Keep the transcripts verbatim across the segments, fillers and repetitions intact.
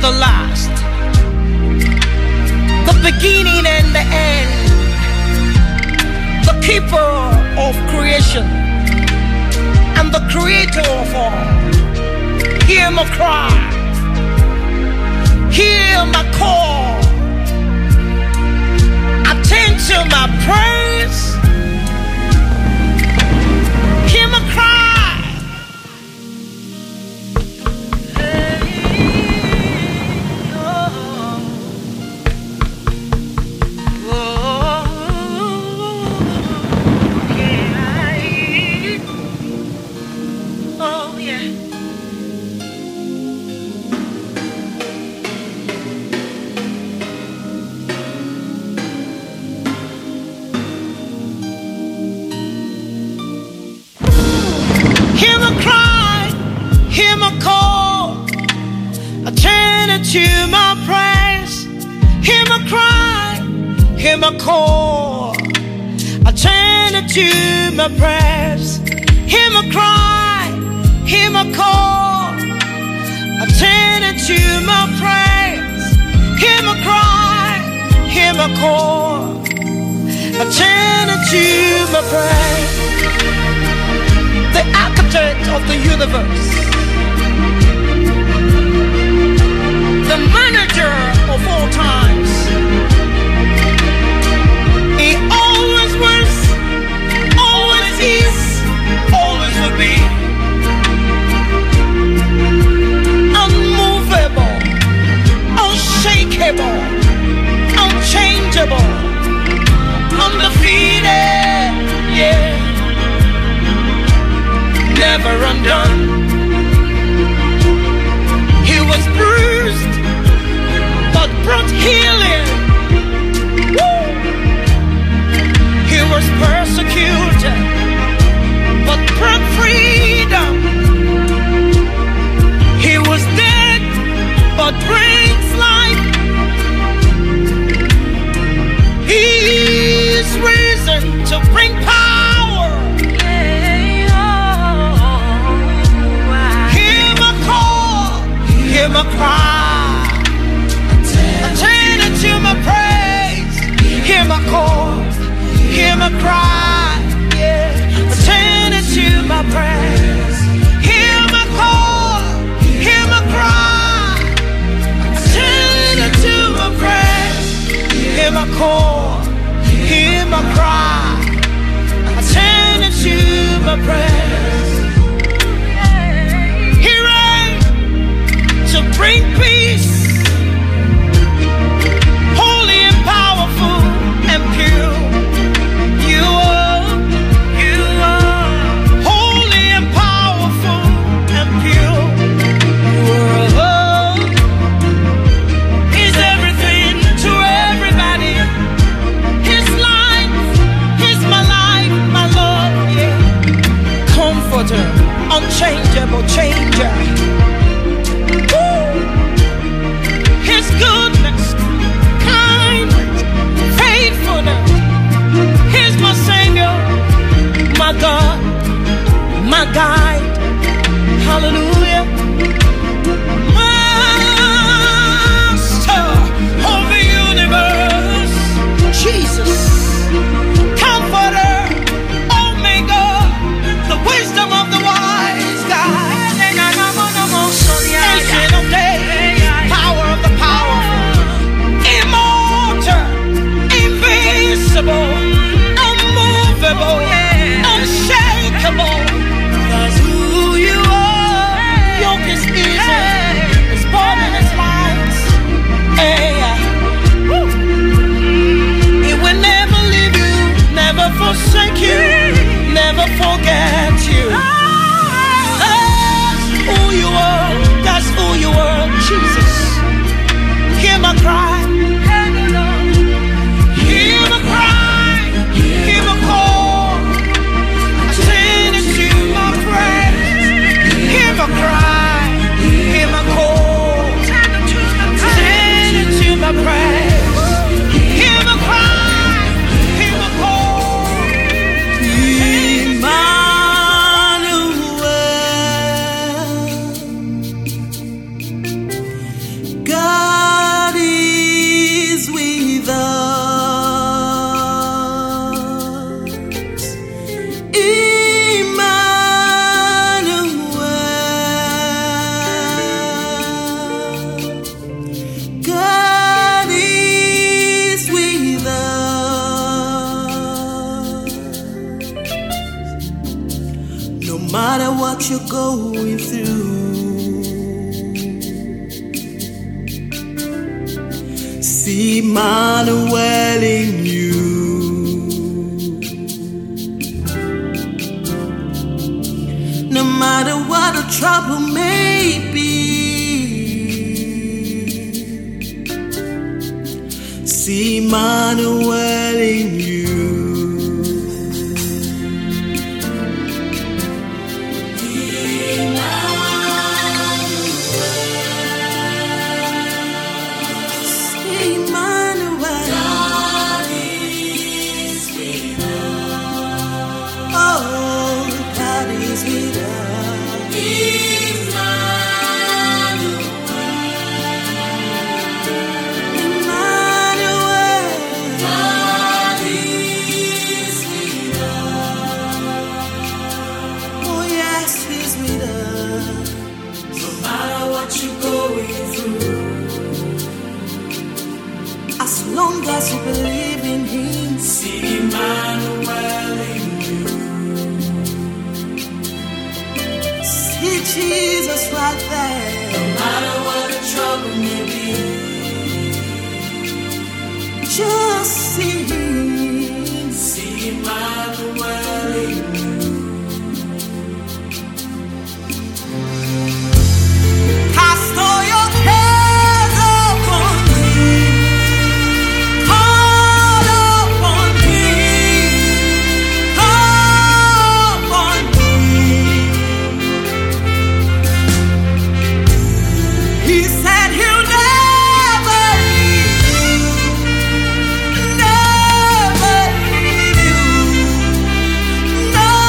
and the last, the beginning and the end, the keeper of creation and the creator of all. Hear my cry, hear my call, attend to my praise, hear my cry. To my praise, hear my cry, hear my call. Attend to my praise, hear my cry, hear my call. Attend to my praise, hear my cry, hear my call. Attend to my praise, the architect of the universe, the manager of all times. He always was, always is, always will be. Unmovable, unshakable, unchangeable, undefeated, yeah. Never undone. He was bruised, but brought healing. Woo! He was persecuted, but brought freedom. He was dead, but brings life. He is risen to bring power. Yeah, oh, hear my call, hear my cry. Attend to my praise, hear my call, hear my cry, yeah. Attend to my praise, hear my call, hear my cry. Attend to my praise, hear my call, hear my cry. Attend to my praise. He reigns to bring peace, and pure. You are, you are holy and powerful and pure. You are love. He's everything to everybody. His life, He's my life, my love, yeah. Comforter, unchangeable changer. Woo! His goodness, He's my Savior, my God, my guide. Hallelujah. Master of the universe, Jesus, Comforter, Omega, the wisdom of the wise God. Ancient of days, power of the powerful, immortal, invisible, unmovable, yeah. Unshakable. That's who you are. Yoke is easy, it's burden is light. Hey. It will never leave you, never forsake you, never forget you. That's who you are. That's who you are, Jesus. Hear my cry. Hear my cry. Hear my call. Attend to my praise. Hear my cry. Hear my call. Attend to my praise. Hear my cry. Hear my call. Be my matter what you're going through, see Emmanuel in you. No matter what the trouble may be, see Emmanuel in you. As long as you believe in Him, see Emmanuel in you. See Jesus right there. No matter what the trouble may be, just see Him. See Emmanuel in you. Cast all your cares upon Him. No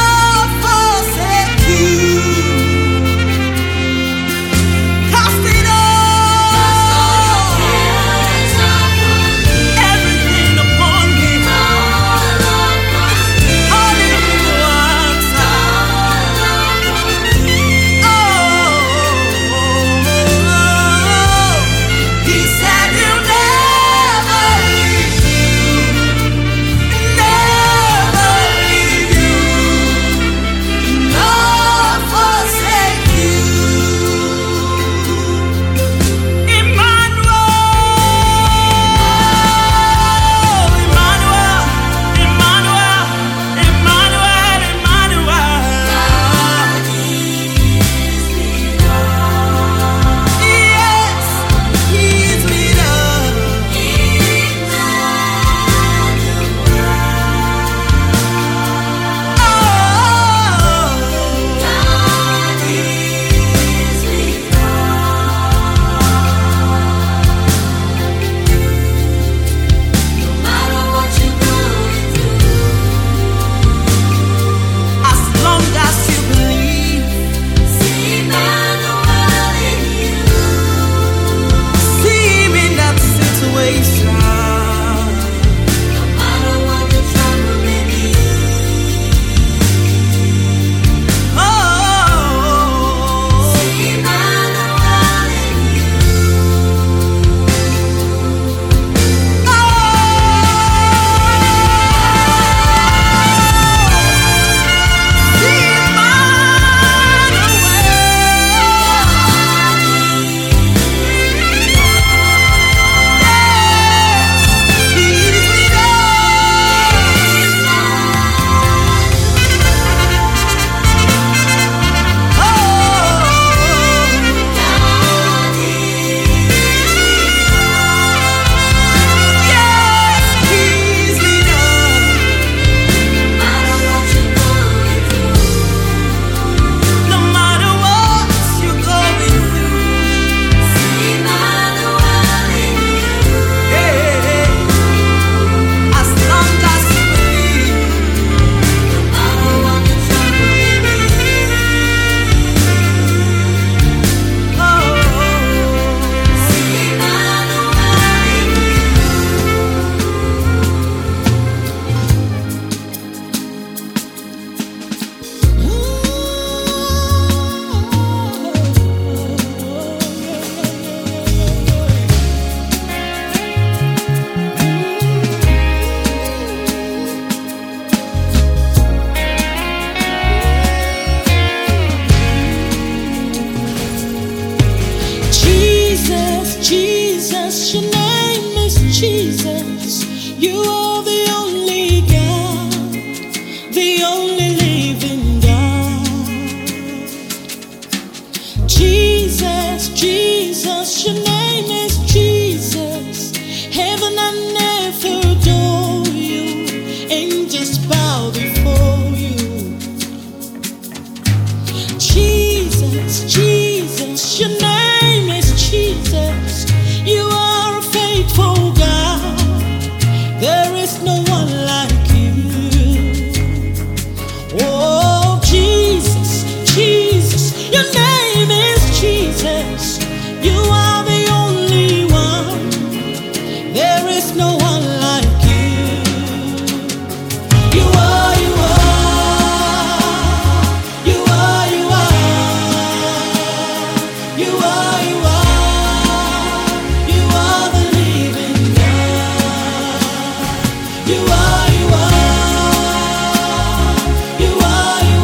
Jesus, your name is Jesus. Heaven and earth adore you, angels bow before you. Jesus, Jesus, your name is Jesus. You are a faithful God. There is no one like you. Oh, Jesus, Jesus, your name is Jesus. You are the only one. There is no one like you. You are, you are, you are, you are, you are, you are, you are the living God. You are, you are, you are, you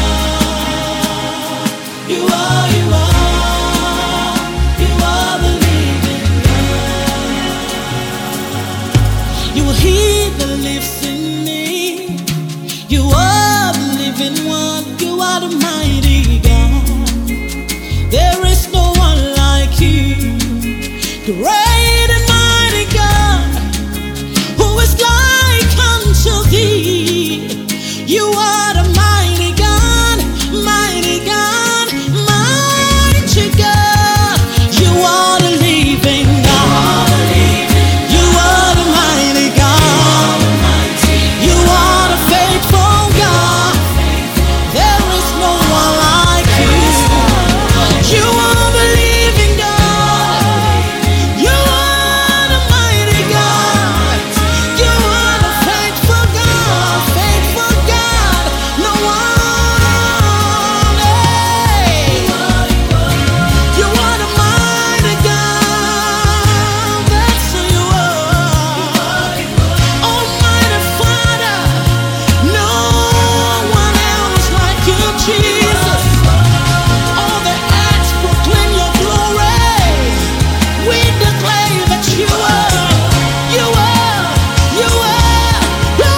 are, you are, you are, you are the living God. You are He that lives in me. You are the living one. You are the mighty God. There is no one like you. Great and mighty God, who is like unto thee? You are the mighty God, mighty God, mighty God. You are the living God. You are the mighty God. You are the faithful God. There is no one like you. You are the living God. You are the mighty God. You are the faithful God, faithful God. No one, hey. You are the mighty God. That's who you are. Almighty Father, no one else like you, Jesus. All the acts proclaim your glory. We declare that you are, you are, you are, you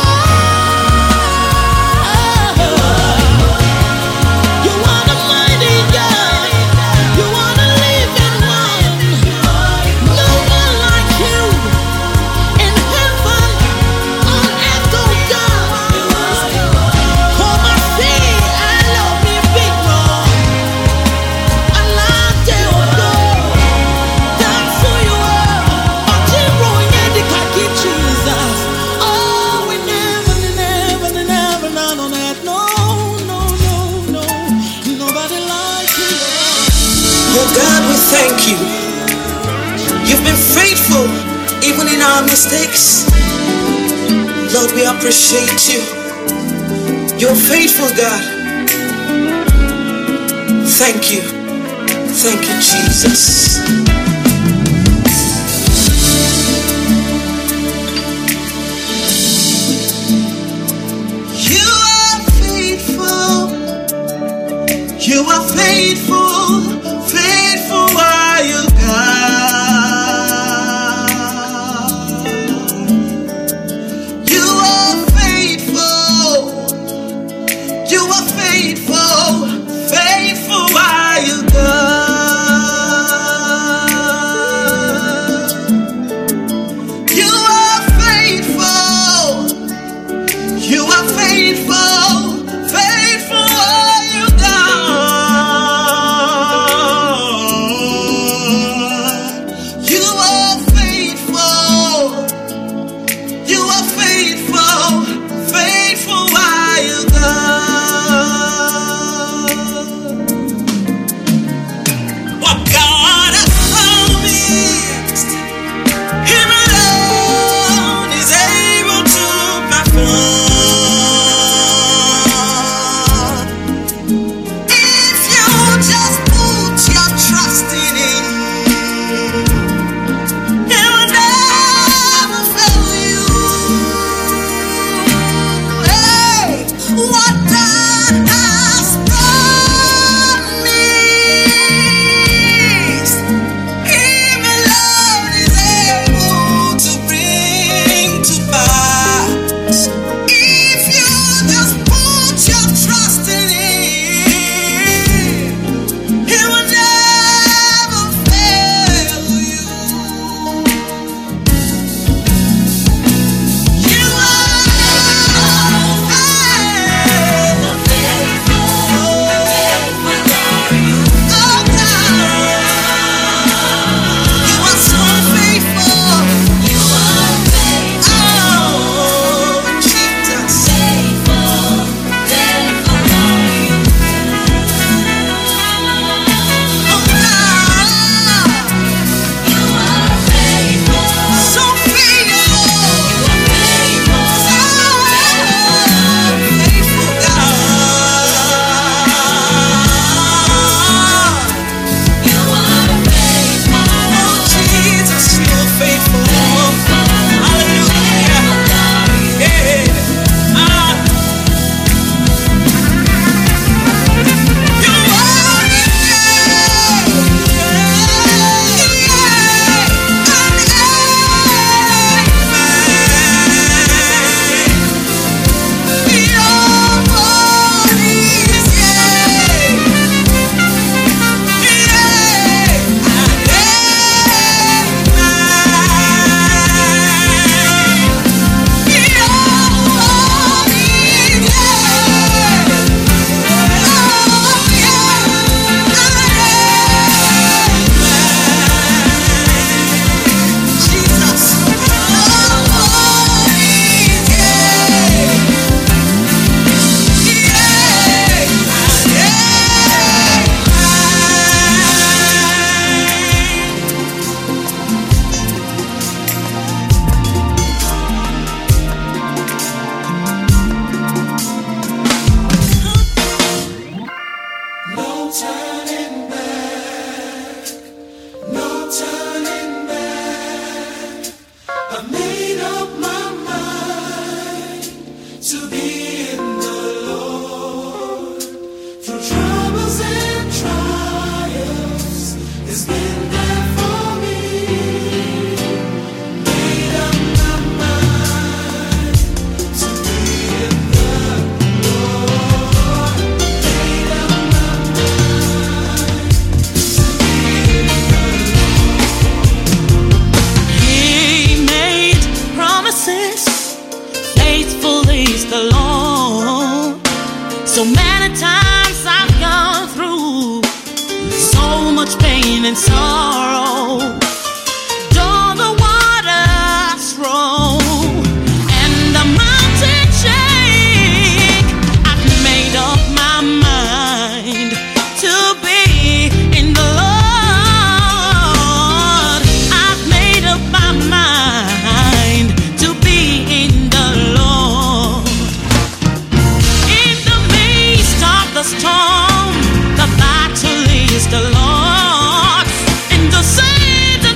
are. You are the mighty God. You are the living one. No one like you in heaven, on earth, oh God. Come and see, I love me big Lord. I like you, Lord. That's who you are. Otiro yedi kaki Jesus. Oh, we never, never, never, none on earth. No, no, no, no. Nobody like you, Lord. Oh God, we thank you. You've been faithful even in our mistakes. Lord, we appreciate you. You're faithful, God. Thank you. Thank you, Jesus. You are faithful. You are faithful. Faithful are you, God. You are faithful. You are faithful. Faithful are you, God. You are faithful. You are faithful. Faithful are you, God. so much pain and sorrow. Though the waters roll and the mountains shake, I've made up my mind to be in the Lord. I've made up my mind to be in the Lord. In the midst of the storm, the battle is the Lord's. In the center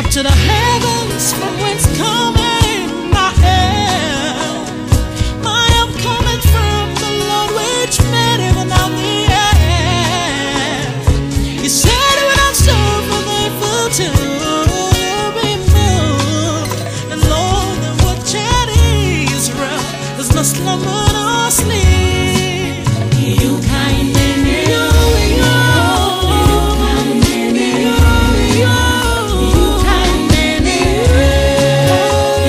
to the heavens from whence cometh my help. My help cometh from the Lord which made heaven and the earth. He said when I'm so faithful to be moved, and Lord, the watch at Israel does not slumber nor sleep. You kind and you, you, you kind and you, you kind and you.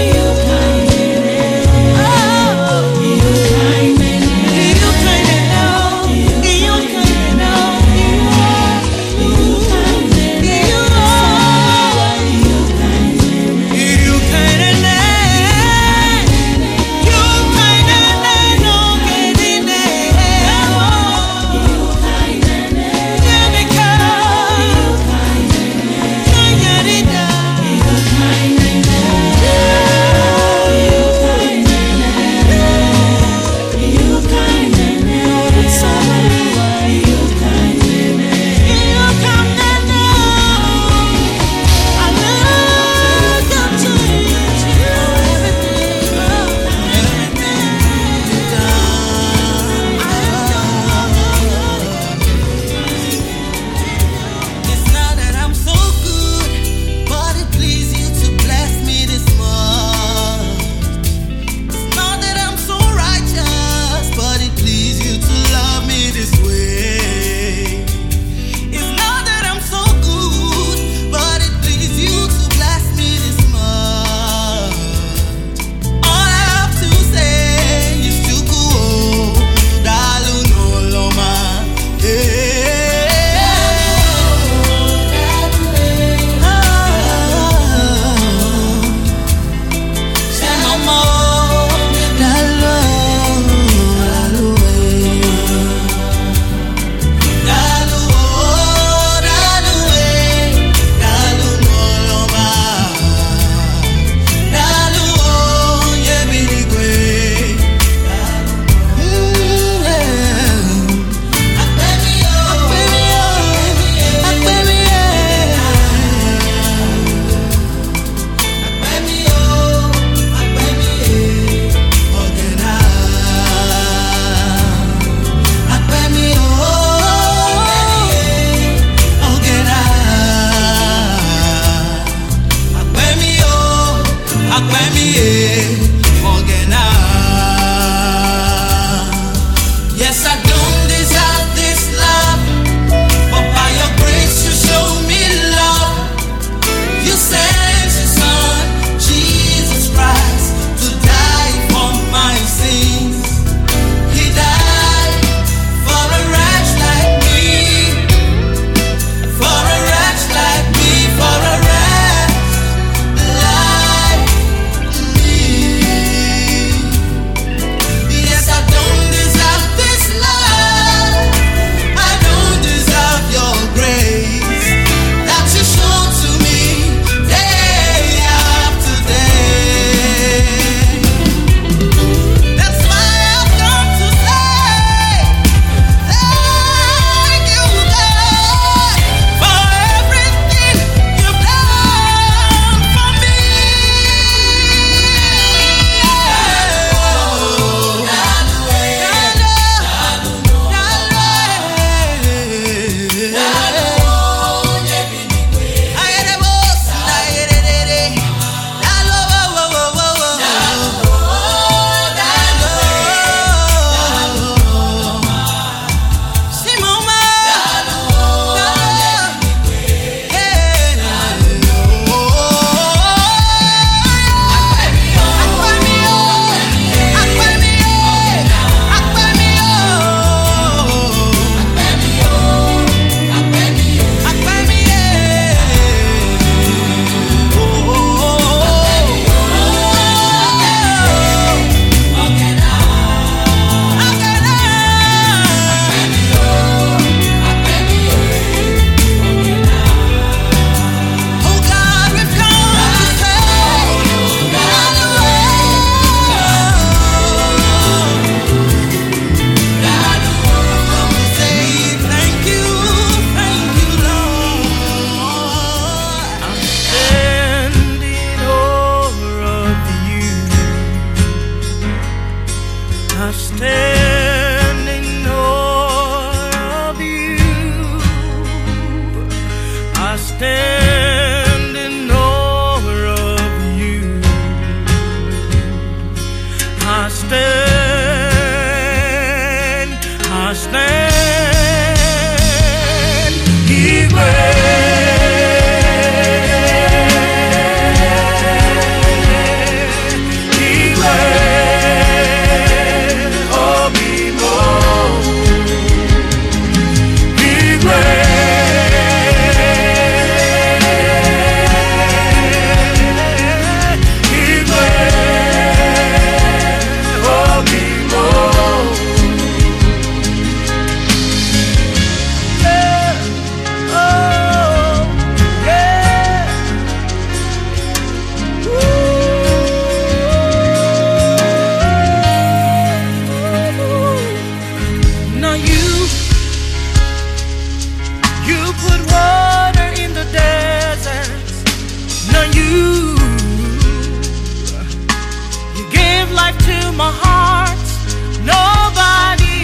my heart. Nobody,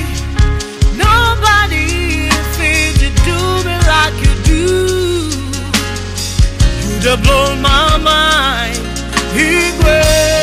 nobody fit to do me like you do. You'd blow my mind. Igwe.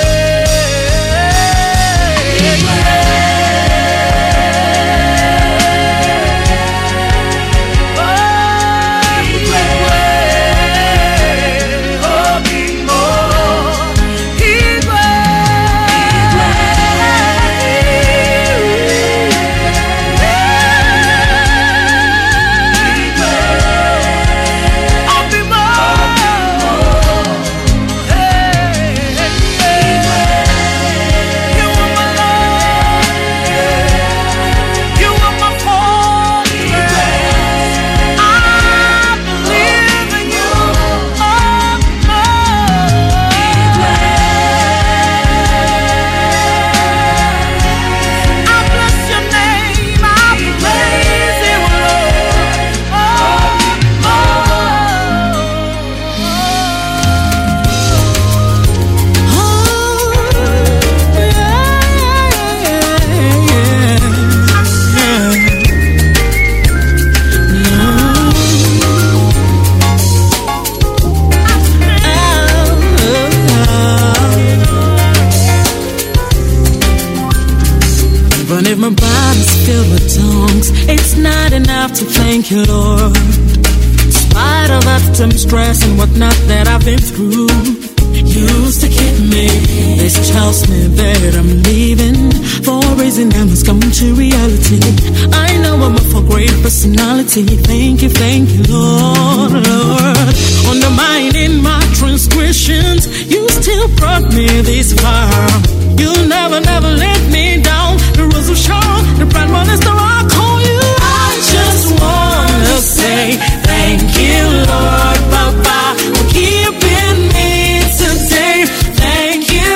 To thank you, Lord. In spite of often stress and whatnot that I've been through, you used to keep me. This tells me that I'm leaving for a reason that must come to reality. I know I'm up for great personality. Thank you, thank you, Lord, Lord. Undermining my transgressions, you still brought me this far. You'll never, never let me down. The rules are sure, the brand one is the rock on you. Just wanna say thank you, Lord, Papa, for keeping me today. Thank you,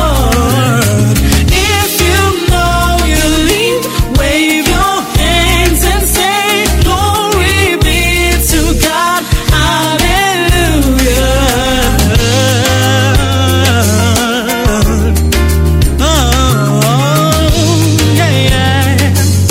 Lord. If you know you leave, wave your hands and say, glory be to God, hallelujah. Oh, yeah, yeah.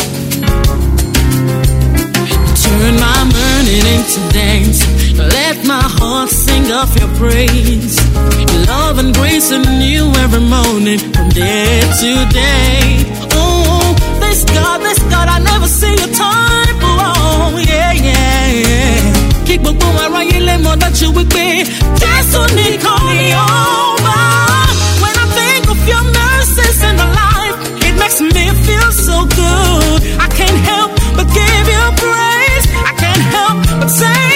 To dance, let my heart sing of your praise. Your love and grace are new every morning from day to day. Oh, this God, this God, I never see a time. Oh, yeah, yeah, yeah. Keep on going right, you let more that you would be. Just so need call me over. When I think of your mercies in my life, it makes me feel so good. I can't help but give you praise. I can't help but say